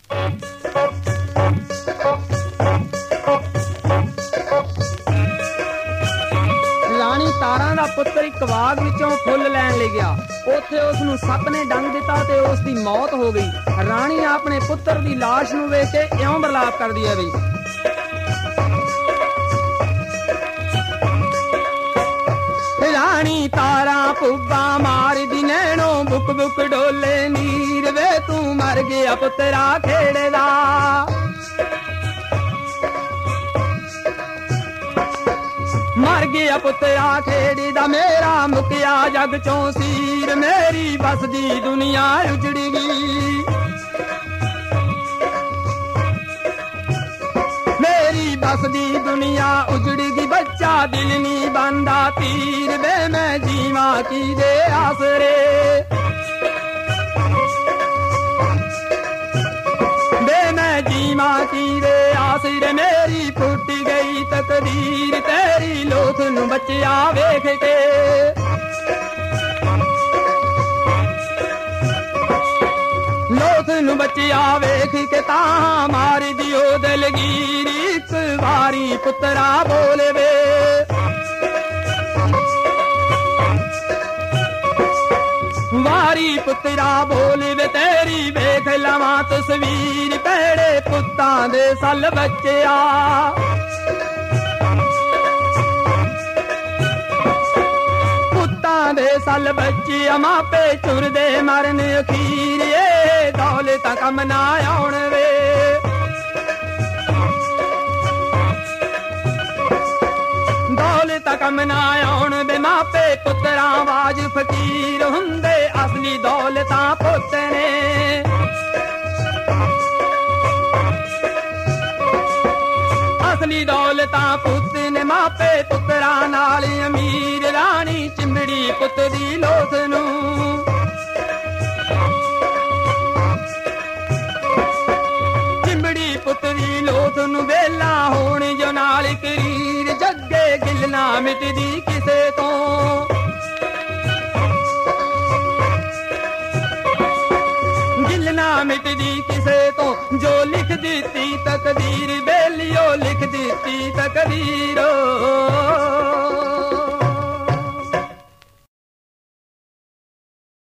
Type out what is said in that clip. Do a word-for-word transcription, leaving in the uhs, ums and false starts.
ਰਾਣੀ ਤਾਰਾਂ ਦਾ ਪੁੱਤਰ ਇੱਕ ਬਾਗ ਵਿੱਚੋਂ ਫੁੱਲ ਲੈਣ ਲਈ ਗਿਆ। ਉੱਥੇ ਉਸ ਨੂੰ ਸੱਪ ਨੇ ਡੰਗ ਦਿੱਤਾ ਤੇ ਉਸ ਦੀ ਮੌਤ ਹੋ ਗਈ। ਰਾਣੀ ਆਪਣੇ ਪੁੱਤਰ ਦੀ ਲਾਸ਼ ਨੂੰ ਵੇਖ ਕੇ ਇਉਂ ਬਰਲਾਪ ਕਰਦੀ ਹੈ ਬਈ, ਰਾਣੀ ਤਾਰਾਂ ਪੁੱਗਾ ਮਾਰਦੀ ਨੈਣੋਂ ਬੁੱਕ ਬੁੱਕ ਡੋਲੇ ਨੀਰ ਵੇ ਤੂੰ ਮਰ ਗਿਆ ਪੁੱਤਰਾ ਖੇੜਦਾ। ਮਰ ਗਿਆ ਪੁੱਤਰਾ ਖੇੜਦਾ ਮੇਰਾ ਮੁਕਿਆ ਜਗ ਚੋਂ ਸੀਰ, ਮੇਰੀ ਬਸਦੀ ਦੁਨੀਆ ਉਜੜ ਗਈ, ਮੇਰੀ ਬਸਦੀ ਦੁਨੀਆ ਉਜੜ ਗਈ। ਬੱਚਾ ਦਿਲ ਨੀ ਬੰਦਾ ਤੀਰ ਵੇ ਮੈਂ ਜੀਵਾਂ ਕਿਹਦੇ ਆਸਰੇ, ਵੇ ਮੈਂ ਜੀਵਾਂ ਕਿਹਦੇ ਆਸਰੇ। ਮੇਰੀ ਫੁੱਟ ਗਈ ਤਕਦੀਰ ਤੇਰੀ ਲੋਥ ਨੂੰ ਬੱਚਿਆ ਵੇਖ ਕੇ, ਲੋਥ ਨੂੰ ਬੱਚਿਆ ਵੇਖ ਕੇ ਤਾਂ ਮਾਰਦੀ ਉਹ ਦਲਗੀਰ। ਇੱਕ ਵਾਰੀ ਪੁੱਤਰਾ ਬੋਲੇ ਵੇ, ਵਾਰੀ ਪੁੱਤਰਾ ਬੋਲੇ ਵੇ ਤੇਰੀ ਵੇਖ ਲਵਾਂ ਤਸਵੀਰ। ਭੈੜੇ ਪੁੱਤਾਂ ਦੇ ਸੱਲ ਬੱਚਿਆ, ਪੁੱਤਾਂ ਦੇ ਸੱਲ ਬੱਚਿਆ ਮਾਪੇ ਚੁਰਦੇ ਮਰਨ ਅਖੀਰ। ਏ ਦੌਲਤਾਂ ਕੰਮ ਨਾ ਆਉਣ ਵੇ, ਦੌਲਤਾਂ ਕੰਮ ਨਾ ਆਉਣ ਵੇ ਮਾਪੇ ਪੁੱਤਰਾਂ ਬਾਜ ਫਕੀਰ ਹੁੰਦੇ। ਅਸਲੀ ਦੌਲਤਾਂ ਪੁੱਤ ਨੇ, ਅਸਲੀ ਦੌਲਤਾਂ ਪੁੱਤ ਨੇ ਮਾਪੇ ਪੁੱਤਰਾਂ ਨਾਲ ਅਮੀਰ। ਰਾਣੀ ਚਿੰਬੜੀ ਪੁੱਤ ਦੀ ਲੋਥ ਨੂੰ, ਚਿੰਬੜੀ ਪੁੱਤ ਦੀ ਲੋਥ ਨੂੰ ਵੇਲਾ ਹੋਣ ਜੋ ਨਾਲ ਕਰੀਰ। ਜੱਗੇ ਗਿੱਲ ਨਾ ਮਿਟਦੀ ਕਿਸੇ ਤੋਂ, ਗਿੱਲ ਨਾ ਮਿਟਦੀ ਕਿਸੇ ਤੋਂ। ਜੋ ਲਿਖ ਦਿੱਤੀ ਤਕਦੀਰ ਬੇਲੀਓ ਲਿਖ ਦਿੱਤੀ ਤਕਦੀਰ।